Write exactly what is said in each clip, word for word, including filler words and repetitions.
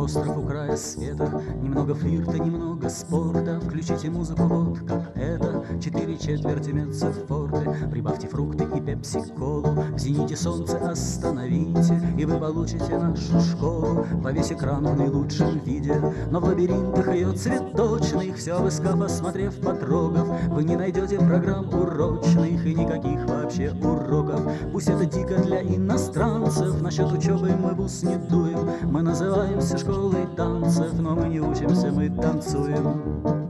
остров у края света. Немного флирта, немного спорта. Включите музыку вот как это. Четыре четверти меццо-форте. Прибавьте фрукты и пепси-колу. В зените солнце остановите, и вы получите нашу школу во весь экран в наилучшем виде. Но в лабиринтах ее цветочных, все обыскав, осмотрев, потрогав, вы не найдете программ урочных и никаких вообще уроков. Пусть это дико для иностранцев, насчет учебы мы в ус не дуем. Мы называемся школой танцев, но мы не учимся, мы танцуем.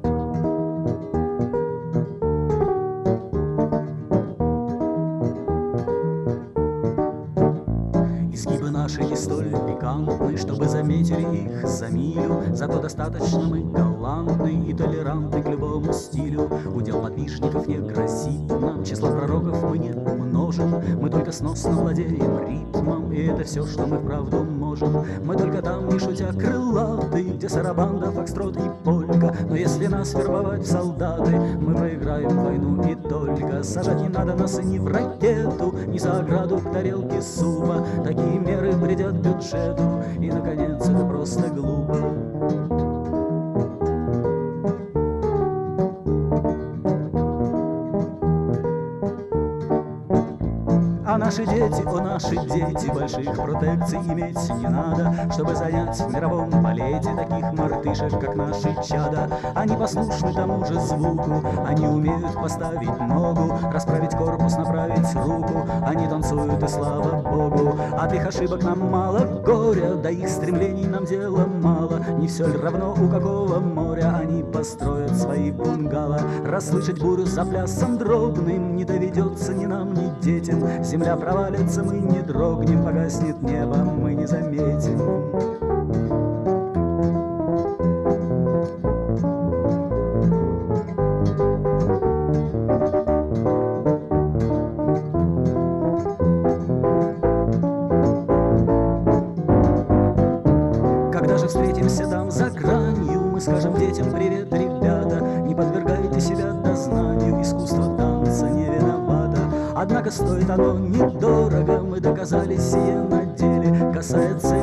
Изгибы наши не столь пикантны, чтобы заметили их за милю. Зато достаточно мы галантны и толерантны к любому стилю. Удел подвижников не грозит нам, число пророков мы не умножим. Мы только сносно владеем ритмом, и это все, что мы вправду можем. Мы только там, не шутя, крылаты, где сарабанда, фокстрот и полька. Но если нас вербовать в солдаты, мы проиграем войну и только. Сажать не надо нас и ни в ракету, ни за ограду к тарелке супа. Такие меры вредят бюджету, и, наконец, это просто глупо. А наши дети, о наши дети, больших протекций иметь не надо, чтобы занять в мировом балете таких мартышек, как наши чада. Они послушны тому же звуку, они умеют поставить ногу, расправить корпус, направить руку. Они танцуют, и слава Богу. От их ошибок нам мало горя, до их стремлений нам дела мало. Не все ли равно, у какого моря они построят свои бунгало? Расслышать бурю за плясом дробным не доведется ни нам, ни детям. Земля провалится, мы не дрогнем, погаснет небо, мы не заметим. Когда же встретимся там за гранью, мы скажем детям: привет, ребята, не подвергайте себя дознанию, искусство танца не виновато. Однако стоит оно недорого, мы доказали сие на деле. Касается